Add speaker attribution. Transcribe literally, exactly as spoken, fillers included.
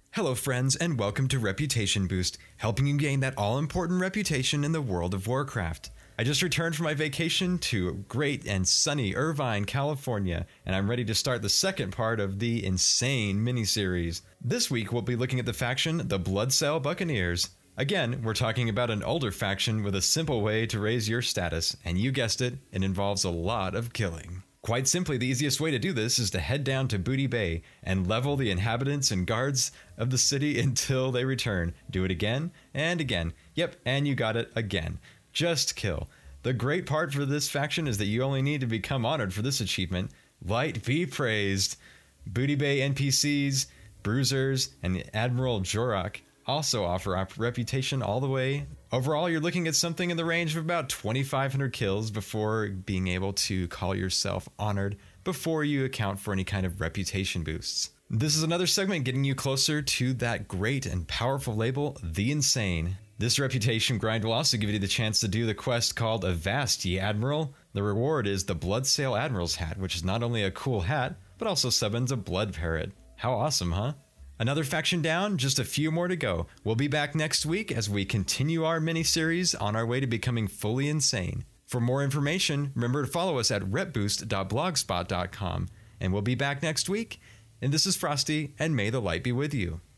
Speaker 1: Hello friends, and welcome to Reputation Boost, helping you gain that all-important reputation in the world of Warcraft. I just returned from my vacation to great and sunny Irvine, California, and I'm ready to start the second part of the Insane miniseries. This week we'll be looking at the faction, the Bloodsail Buccaneers. Again, we're talking about an older faction with a simple way to raise your status, and you guessed it, it involves a lot of killing. Quite simply, the easiest way to do this is to head down to Booty Bay and level the inhabitants and guards of the city until they return. Do it again and again. Yep, and you got it again. Just kill. The great part for this faction is that you only need to become honored for this achievement. Light be praised. Booty Bay N P Cs, Bruisers, and Admiral Jorok also offer a reputation all the way. Overall, you're looking at something in the range of about twenty-five hundred kills before being able to call yourself honored before you account for any kind of reputation boosts. This is another segment getting you closer to that great and powerful label, The Insane. This reputation grind will also give you the chance to do the quest called Avast Ye Admiral. The reward is the Bloodsail Admiral's hat, which is not only a cool hat, but also summons a blood parrot. How awesome, huh? Another faction down, just a few more to go. We'll be back next week as we continue our mini-series on our way to becoming fully insane. For more information, remember to follow us at rep boost dot blogspot dot com. And we'll be back next week. And this is Frosty, and may the light be with you.